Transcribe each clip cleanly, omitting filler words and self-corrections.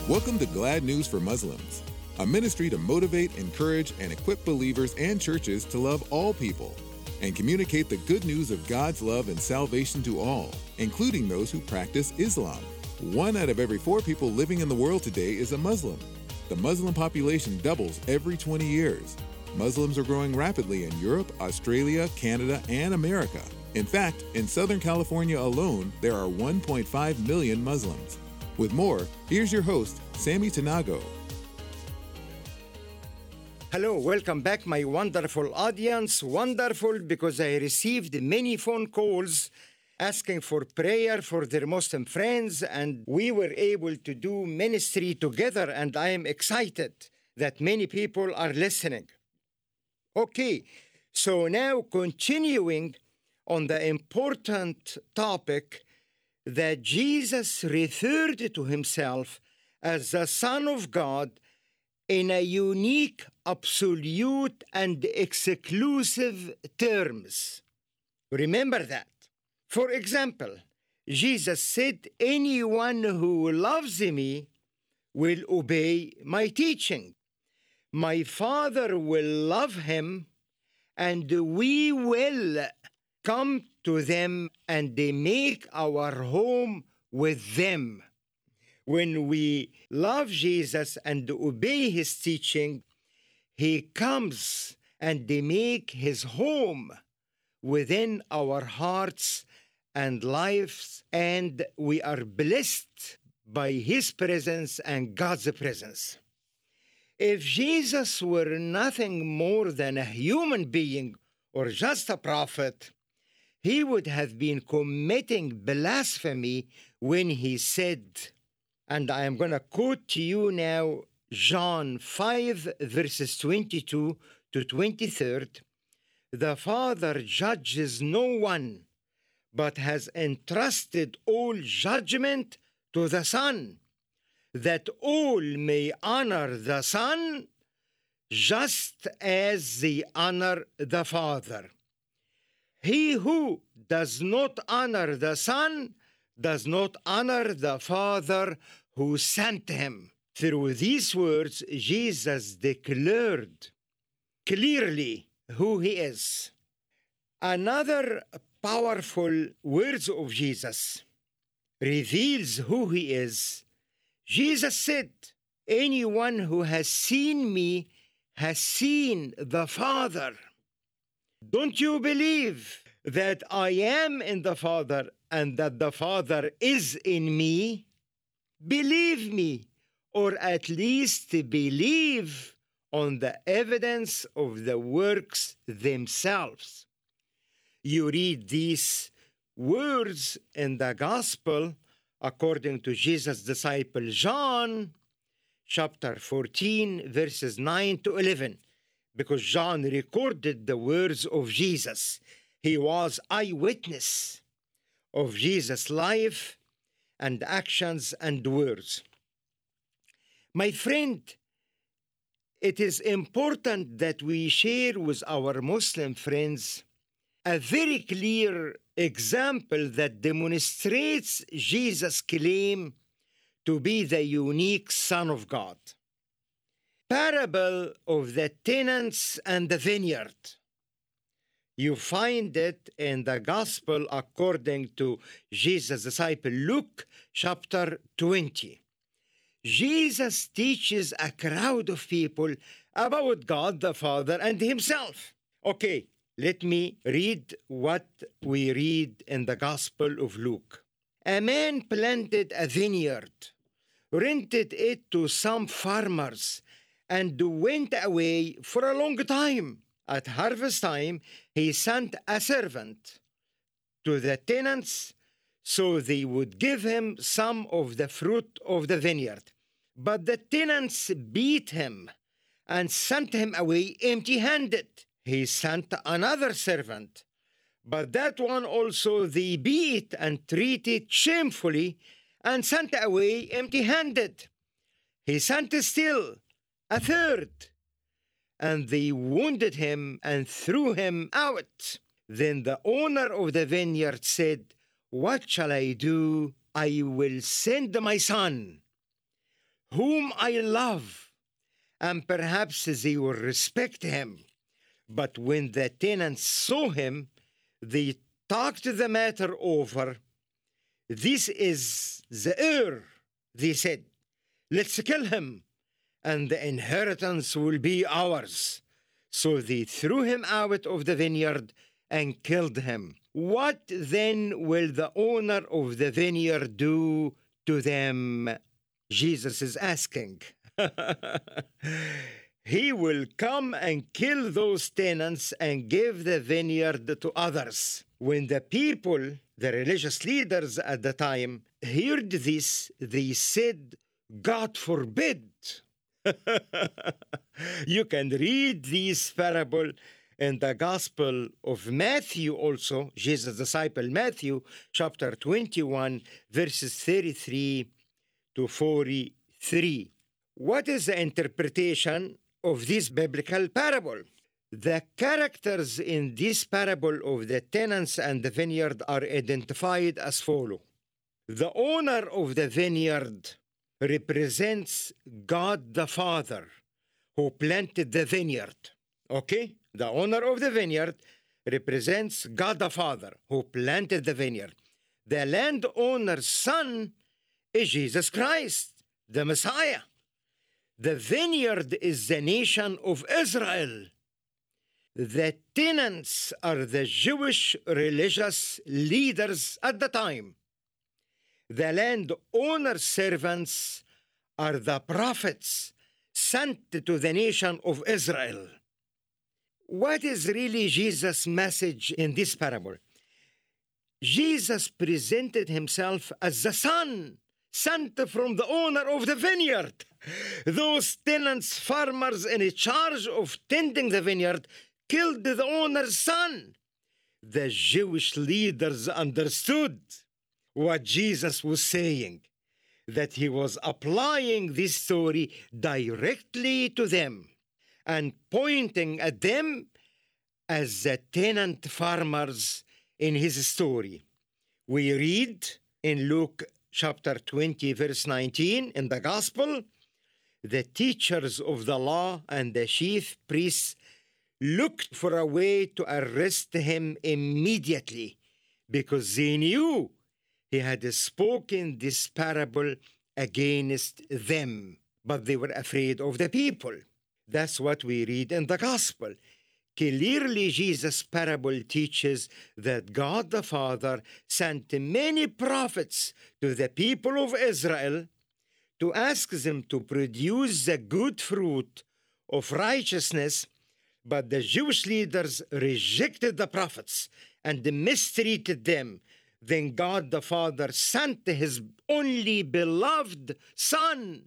Welcome to Glad News for Muslims, a ministry to motivate, encourage, and equip believers and churches to love all people and communicate the good news of God's love and salvation to all, including those who practice Islam. 1 out of every 4 people living in the world today is a Muslim. The Muslim population doubles every 20 years. Muslims are growing rapidly in Europe, Australia, Canada, and America. In fact, in Southern California alone, there are 1.5 million Muslims. With more, here's your host, Sammy Tanago. Hello, welcome back, my wonderful audience. Wonderful because I received many phone calls asking for prayer for their Muslim friends, and we were able to do ministry together, and I am excited that many people are listening. Okay, so now continuing on the important topic that Jesus referred to himself as the Son of God in a unique, absolute, and exclusive terms. Remember that. For example, Jesus said, "Anyone who loves me will obey my teaching. My Father will love him, and we will come to them and they make our home with them." When we love Jesus and obey his teaching, he comes and they make his home within our hearts and lives, and we are blessed by his presence and God's presence. If Jesus were nothing more than a human being or just a prophet, he would have been committing blasphemy when he said, and I am going to quote to you now John 5, verses 22 to 23, "The Father judges no one, but has entrusted all judgment to the Son, that all may honor the Son just as they honor the Father. He who does not honor the Son does not honor the Father who sent him." Through these words, Jesus declared clearly who he is. Another powerful words of Jesus reveals who he is. Jesus said, "Anyone who has seen me has seen the Father. Don't you believe that I am in the Father and that the Father is in me? Believe me, or at least believe on the evidence of the works themselves." You read these words in the Gospel according to Jesus' disciple John, chapter 14, verses 9 to 11. Because John recorded the words of Jesus. He was eyewitness of Jesus' life and actions and words. My friend, it is important that we share with our Muslim friends a very clear example that demonstrates Jesus' claim to be the unique Son of God. Parable of the tenants and the vineyard. You find it in the Gospel according to Jesus' disciple Luke, chapter 20. Jesus teaches a crowd of people about God the Father and himself. Okay, let me read what we read in the Gospel of Luke. "A man planted a vineyard, rented it to some farmers, and went away for a long time. At harvest time, he sent a servant to the tenants so they would give him some of the fruit of the vineyard. But the tenants beat him and sent him away empty-handed. He sent another servant, but that one also they beat and treated shamefully and sent away empty-handed. He sent still a third, and they wounded him and threw him out. Then the owner of the vineyard said, 'What shall I do? I will send my son, whom I love, and perhaps they will respect him. But when the tenants saw him, they talked the matter over. This is the heir, they said. Let's kill him, and the inheritance will be ours. So they threw him out of the vineyard and killed him. What then will the owner of the vineyard do to them? Jesus is asking. He will come and kill those tenants and give the vineyard to others. When the people, the religious leaders at the time, heard this, they said, God forbid. You can read this parable in the Gospel of Matthew also, Jesus' disciple Matthew, chapter 21, verses 33 to 43. What is the interpretation of this biblical parable? The characters in this parable of the tenants and the vineyard are identified as follow. The owner of the vineyard represents God the Father who planted the vineyard. Okay? The owner of the vineyard represents God the Father who planted the vineyard. The landowner's son is Jesus Christ, the Messiah. The vineyard is the nation of Israel. The tenants are the Jewish religious leaders at the time. The landowner's servants are the prophets sent to the nation of Israel. What is really Jesus' message in this parable? Jesus presented himself as the son sent from the owner of the vineyard. Those tenants, farmers in charge of tending the vineyard, killed the owner's son. The Jewish leaders understood what Jesus was saying, that he was applying this story directly to them and pointing at them as the tenant farmers in his story. We read in Luke chapter 20, verse 19 in the Gospel, the teachers of the law and the chief priests looked for a way to arrest him immediately because they knew he had spoken this parable against them, but they were afraid of the people. That's what we read in the Gospel. Clearly, Jesus' parable teaches that God the Father sent many prophets to the people of Israel to ask them to produce the good fruit of righteousness, but the Jewish leaders rejected the prophets and mistreated them. Then God the Father sent his only beloved Son,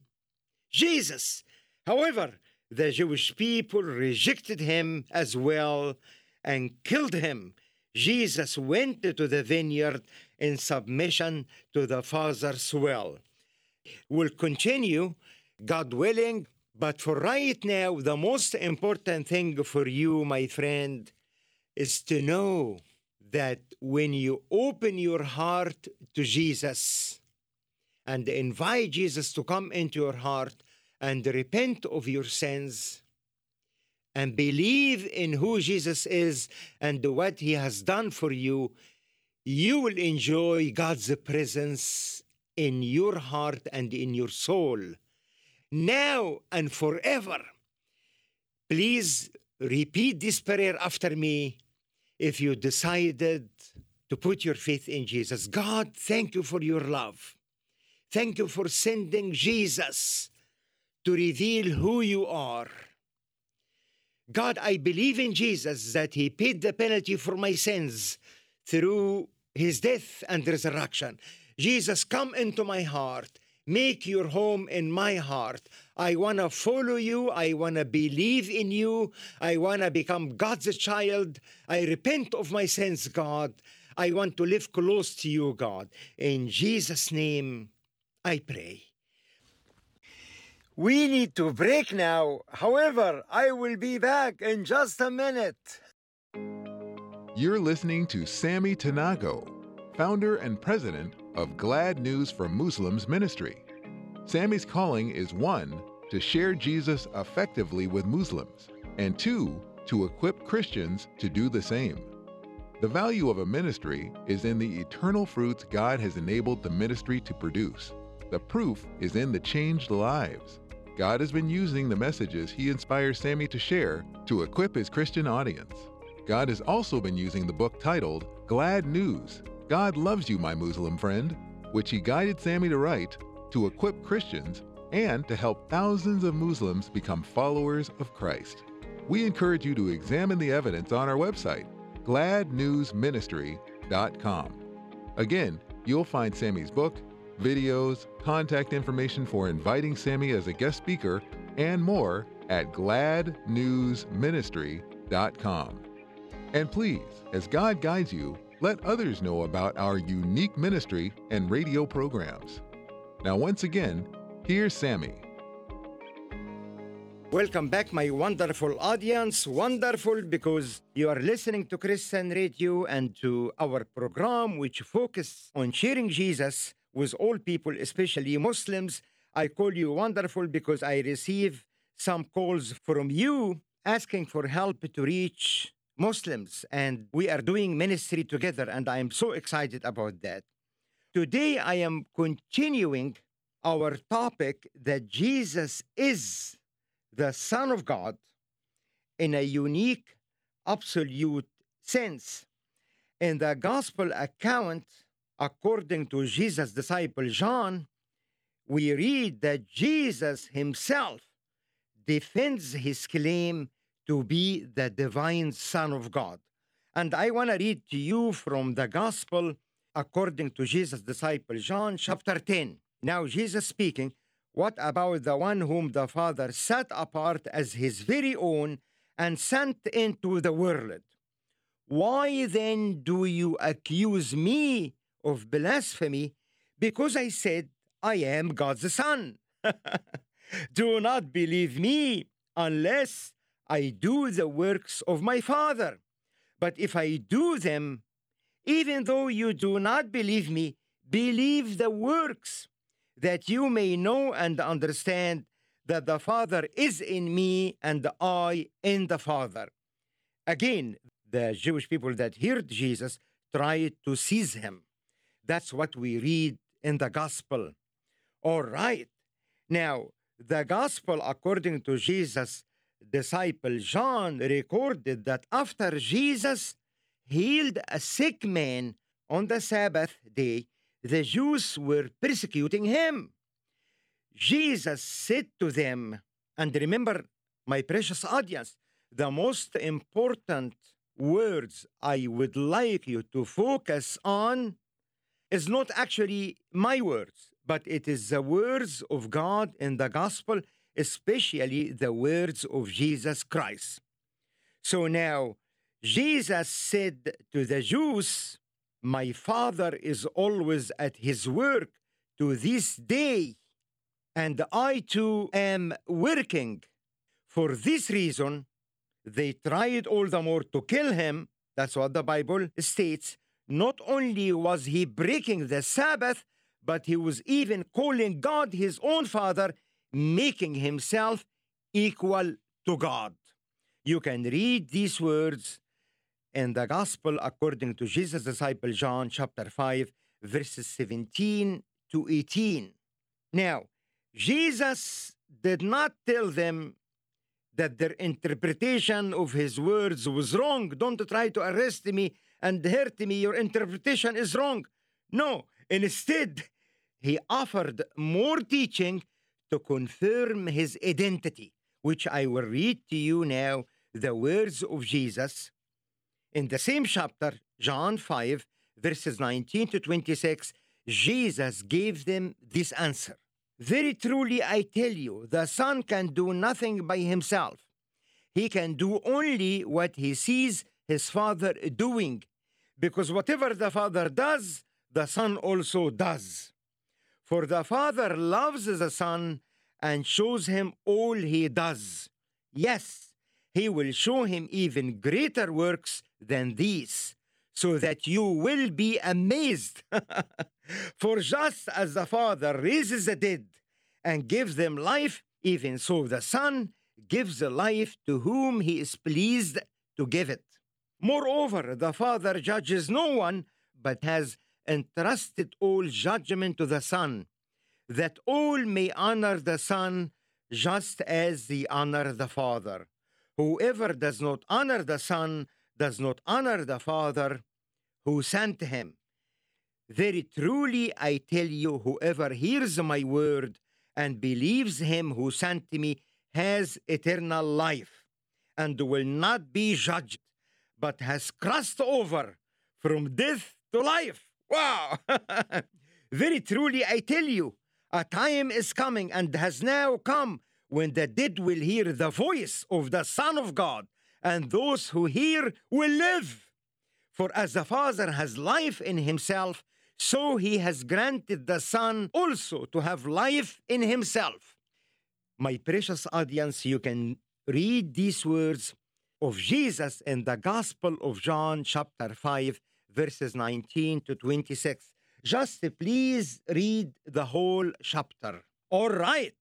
Jesus. However, the Jewish people rejected him as well and killed him. Jesus went to the vineyard in submission to the Father's will. We'll continue, God willing, but for right now, the most important thing for you, my friend, is to know that when you open your heart to Jesus and invite Jesus to come into your heart and repent of your sins and believe in who Jesus is and what he has done for you, you will enjoy God's presence in your heart and in your soul, now and forever. Please repeat this prayer after me if you decided to put your faith in Jesus. God, thank you for your love. Thank you for sending Jesus to reveal who you are. God, I believe in Jesus that he paid the penalty for my sins through his death and resurrection. Jesus, come into my heart. Make your home in my heart. I want to follow you. I want to believe in you. I want to become God's child. I repent of my sins, God. I want to live close to you, God. In Jesus' name, I pray. We need to break now. However, I will be back in just a minute. You're listening to Sammy Tanago, founder and president of Glad News for Muslims Ministry. Sammy's calling is 1, to share Jesus effectively with Muslims, and 2, to equip Christians to do the same. The value of a ministry is in the eternal fruits God has enabled the ministry to produce. The proof is in the changed lives. God has been using the messages He inspires Sammy to share to equip His Christian audience. God has also been using the book titled Glad News, God Loves You, My Muslim Friend, which He guided Sammy to write to equip Christians and to help thousands of Muslims become followers of Christ. We encourage you to examine the evidence on our website, gladnewsministry.com. Again, you'll find Sammy's book, videos, contact information for inviting Sammy as a guest speaker, and more at gladnewsministry.com. And please, as God guides you, let others know about our unique ministry and radio programs. Now, once again, here's Sammy. Welcome back, my wonderful audience. Wonderful because you are listening to Christian Radio and to our program, which focuses on sharing Jesus with all people, especially Muslims. I call you wonderful because I receive some calls from you asking for help to reach Muslims, and we are doing ministry together, and I am so excited about that. Today, I am continuing our topic that Jesus is the Son of God in a unique, absolute sense. In the gospel account, according to Jesus' disciple John, we read that Jesus himself defends his claim to be the divine Son of God. And I want to read to you from the gospel according to Jesus' disciple John, chapter 10. Now, Jesus speaking, what about the one whom the Father set apart as his very own and sent into the world? Why then do you accuse me of blasphemy? Because I said, I am God's Son. Do not believe me unless I do the works of my Father. But if I do them, even though you do not believe me, believe the works, that you may know and understand that the Father is in me and I in the Father. Again, the Jewish people that heard Jesus tried to seize him. That's what we read in the gospel. All right. Now, the gospel, according to Jesus' disciple John, recorded that after Jesus healed a sick man on the Sabbath day, the Jews were persecuting him. Jesus said to them, and remember, my precious audience, the most important words I would like you to focus on is not actually my words, but it is the words of God in the gospel, especially the words of Jesus Christ. So now, Jesus said to the Jews, my Father is always at his work to this day, and I too am working. For this reason, they tried all the more to kill him. That's what the Bible states. Not only was he breaking the Sabbath, but he was even calling God his own Father, making himself equal to God. You can read these words in the Gospel according to Jesus' disciple John, chapter 5, verses 17 to 18. Now, Jesus did not tell them that their interpretation of his words was wrong. Don't try to arrest me and hurt me. Your interpretation is wrong. No, instead, he offered more teaching to confirm his identity, which I will read to you now, the words of Jesus. In the same chapter, John 5, verses 19 to 26, Jesus gave them this answer. Very truly I tell you, the Son can do nothing by himself. He can do only what he sees his Father doing, because whatever the Father does, the Son also does. For the Father loves the Son and shows him all he does. Yes, he will show him even greater works than these, so that you will be amazed. For just as the Father raises the dead and gives them life, even so the Son gives the life to whom he is pleased to give it. Moreover, the Father judges no one, but has entrusted all judgment to the Son, that all may honor the Son just as they honor the Father. Whoever does not honor the Son does not honor the Father who sent him. Very truly I tell you, whoever hears my word and believes him who sent me has eternal life, and will not be judged, but has crossed over from death to life. Wow! Very truly I tell you, a time is coming and has now come when the dead will hear the voice of the Son of God, and those who hear will live. For as the Father has life in himself, so he has granted the Son also to have life in himself. My precious audience, you can read these words of Jesus in the Gospel of John, chapter 5, verses 19 to 26. Just please read the whole chapter. All right.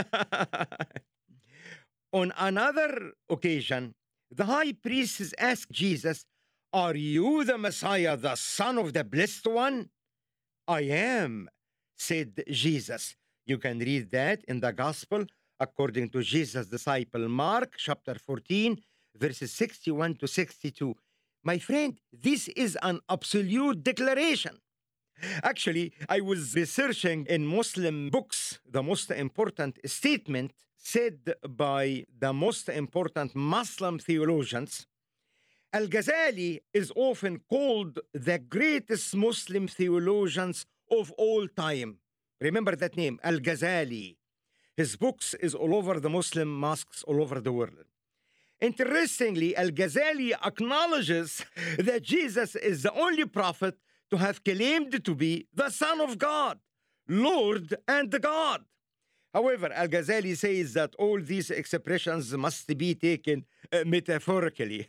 On another occasion, the high priests asked Jesus, "Are you the Messiah, the Son of the Blessed One?" "I am," said Jesus. You can read that in the Gospel according to Jesus' disciple Mark, chapter 14, verses 61 to 62. My friend, this is an absolute declaration. Actually, I was researching in Muslim books the most important statement said by the most important Muslim theologians. Al-Ghazali is often called the greatest Muslim theologians of all time. Remember that name, Al-Ghazali. His books is all over the Muslim mosques all over the world. Interestingly, Al-Ghazali acknowledges that Jesus is the only prophet to have claimed to be the Son of God, Lord and God. However, Al-Ghazali says that all these expressions must be taken metaphorically.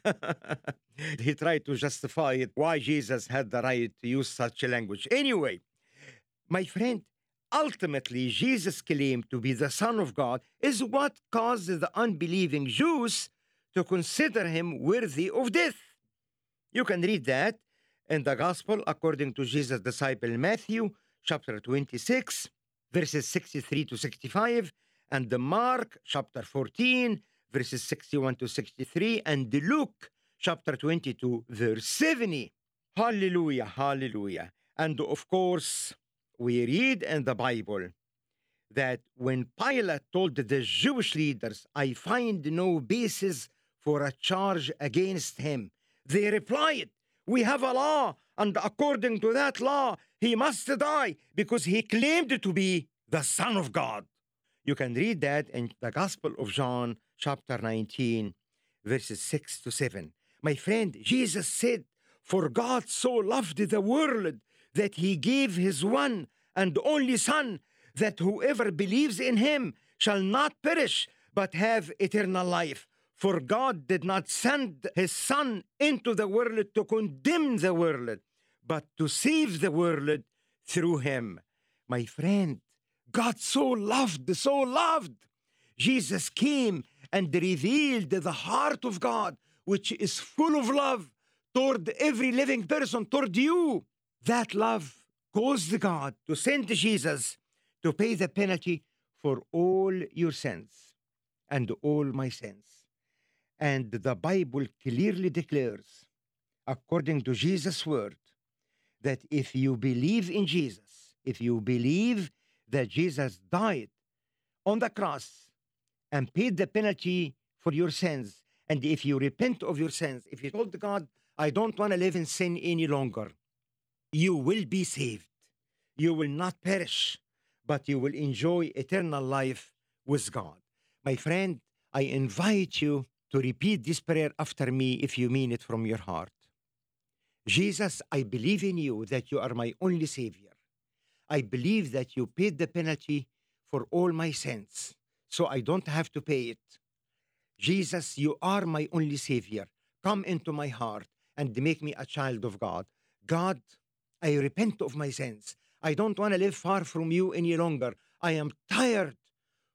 He tried to justify it, why Jesus had the right to use such a language. Anyway, my friend, ultimately, Jesus' claim to be the Son of God is what caused the unbelieving Jews to consider him worthy of death. You can read that in the Gospel according to Jesus' disciple Matthew, chapter 26, verses 63 to 65, and the Mark, chapter 14, verses 61 to 63, and Luke, chapter 22, verse 70. Hallelujah, hallelujah. And of course, we read in the Bible that when Pilate told the Jewish leaders, "I find no basis for a charge against him," they replied, "We have a law, and according to that law, he must die because he claimed to be the Son of God." You can read that in the Gospel of John, chapter 19, verses 6 to 7. My friend, Jesus said, "For God so loved the world that he gave his one and only Son, that whoever believes in him shall not perish, but have eternal life. For God did not send his Son into the world to condemn the world, but to save the world through him." My friend, God so loved. Jesus came and revealed the heart of God, which is full of love toward every living person, toward you. That love caused God to send Jesus to pay the penalty for all your sins and all my sins. And the Bible clearly declares, according to Jesus' word, that if you believe in Jesus, if you believe that Jesus died on the cross and paid the penalty for your sins, and if you repent of your sins, if you told God, "I don't want to live in sin any longer," you will be saved. You will not perish, but you will enjoy eternal life with God. My friend, I invite you to repeat this prayer after me if you mean it from your heart. Jesus, I believe in you that you are my only Savior. I believe that you paid the penalty for all my sins, so I don't have to pay it. Jesus, you are my only Savior. Come into my heart and make me a child of God. God, I repent of my sins. I don't want to live far from you any longer. I am tired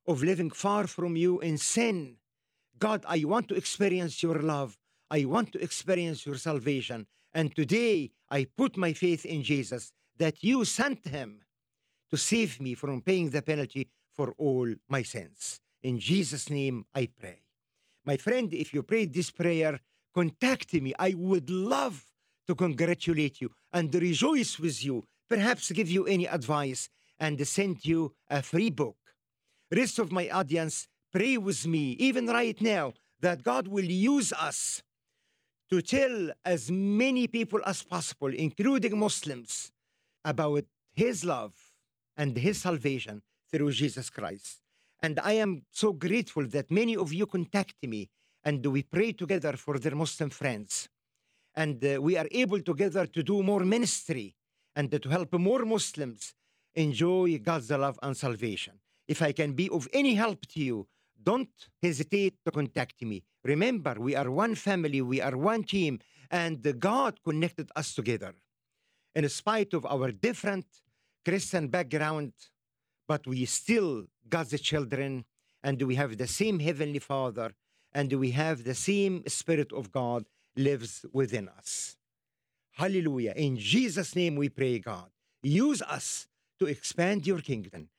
of living far from you in sin. God, I want to experience your love. I want to experience your salvation. And today I put my faith in Jesus, that you sent him to save me from paying the penalty for all my sins. In Jesus' name I pray. My friend, if you prayed this prayer, contact me. I would love to congratulate you and rejoice with you, perhaps give you any advice and send you a free book. Rest of my audience, pray with me, even right now, that God will use us to tell as many people as possible, including Muslims, about his love and his salvation through Jesus Christ. And I am so grateful that many of you contact me and we pray together for their Muslim friends. And we are able together to do more ministry and to help more Muslims enjoy God's love and salvation. If I can be of any help to you, don't hesitate to contact me. Remember, we are one family, we are one team, and God connected us together. In spite of our different Christian background, but we still God's children, and we have the same Heavenly Father, and we have the same Spirit of God lives within us. Hallelujah. In Jesus' name we pray, God. Use us to expand your kingdom.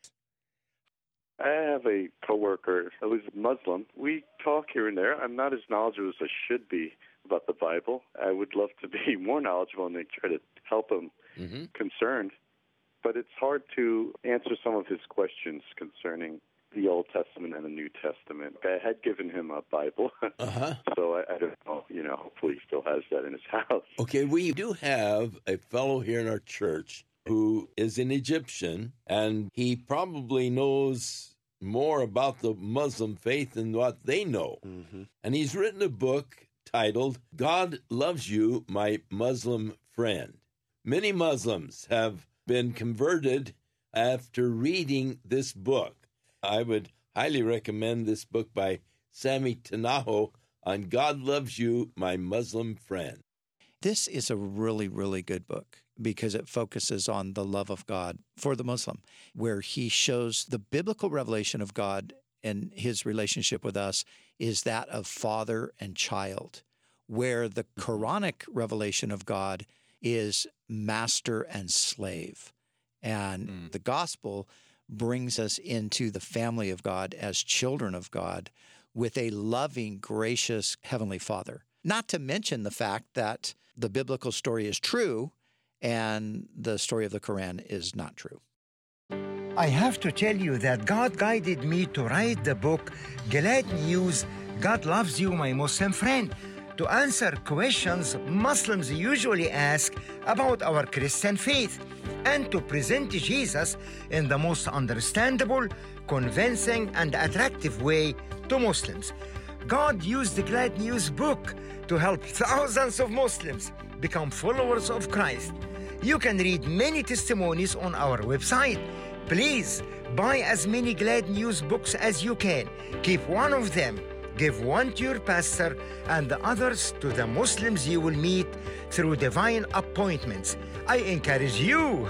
I have a coworker who's Muslim. We talk here and there. I'm not as knowledgeable as I should be about the Bible. I would love to be more knowledgeable and try to help him concerned. But it's hard to answer some of his questions concerning the Old Testament and the New Testament. I had given him a Bible, so I don't know, hopefully he still has that in his house. Okay, we do have a fellow here in our church who is an Egyptian, and he probably knows more about the Muslim faith than what they know. And he's written a book titled, God Loves You, My Muslim Friend. Many Muslims have been converted after reading this book. I would highly recommend this book by Sammy Tanaho on God Loves You, My Muslim Friend. This is a really, really good book because it focuses on the love of God for the Muslim, where he shows the biblical revelation of God and his relationship with us is that of father and child, where the Quranic revelation of God is master and slave. And the gospel brings us into the family of God as children of God with a loving, gracious Heavenly Father. Not to mention the fact that the biblical story is true and the story of the Quran is not true. I have to tell you that God guided me to write the book, Glad News, God Loves You, My Muslim Friend, to answer questions Muslims usually ask about our Christian faith and to present Jesus in the most understandable, convincing, and attractive way to Muslims. God used the Glad News book to help thousands of Muslims become followers of Christ. You can read many testimonies on our website. Please buy as many Glad News books as you can. Keep one of them. Give one to your pastor and the others to the Muslims you will meet through divine appointments. I encourage you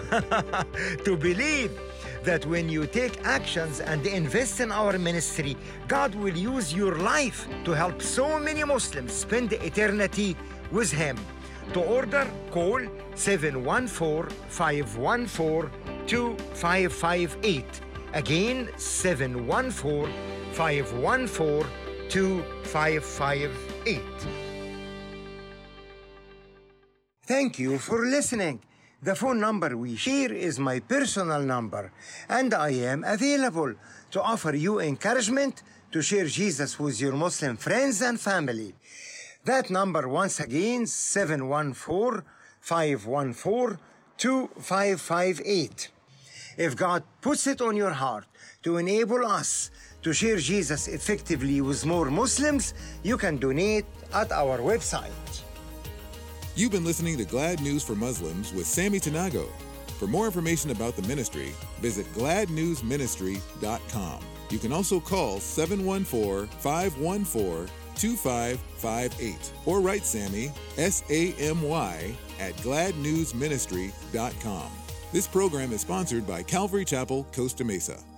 to believe that when you take actions and invest in our ministry, God will use your life to help so many Muslims spend eternity with Him. To order, call 714-514-2558. Again, 714-514-2558. Thank you for listening. The phone number we share is my personal number, and I am available to offer you encouragement to share Jesus with your Muslim friends and family. That number, once again, 714-514-2558. If God puts it on your heart to enable us to share Jesus effectively with more Muslims, you can donate at our website. You've been listening to Glad News for Muslims with Sammy Tanago. For more information about the ministry, visit gladnewsministry.com. You can also call 714-514-2558 or write Sammy, S-A-M-Y, at gladnewsministry.com. This program is sponsored by Calvary Chapel, Costa Mesa.